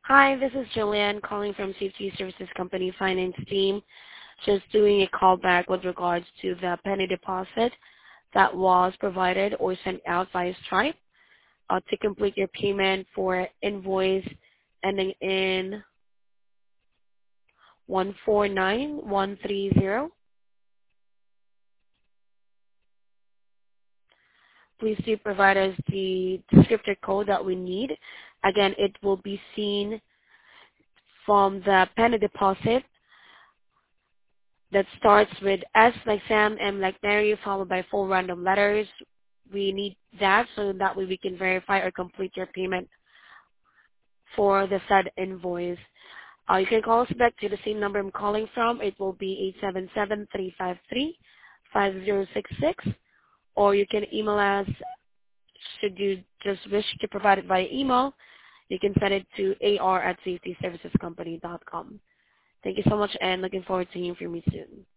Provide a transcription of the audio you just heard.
Hi, this is Jillian calling from Safety Services Company Finance Team. Just doing a callback with regards to the penny deposit that was provided or sent out via Stripe to complete your payment for invoice ending in 149130. Please do provide us the descriptor code that we need. Again, it will be seen from the penny deposit that starts with S like Sam, M like Mary, followed by 4 random letters. We need that so that way we can verify or complete your payment for the said invoice. You can call us back to the same number I'm calling from. It will be 877-353-5066, or you can email us should you just wish to provide it via email. You can send it to ar@safetyservicescompany.com. Thank you so much and looking forward to hearing from you soon.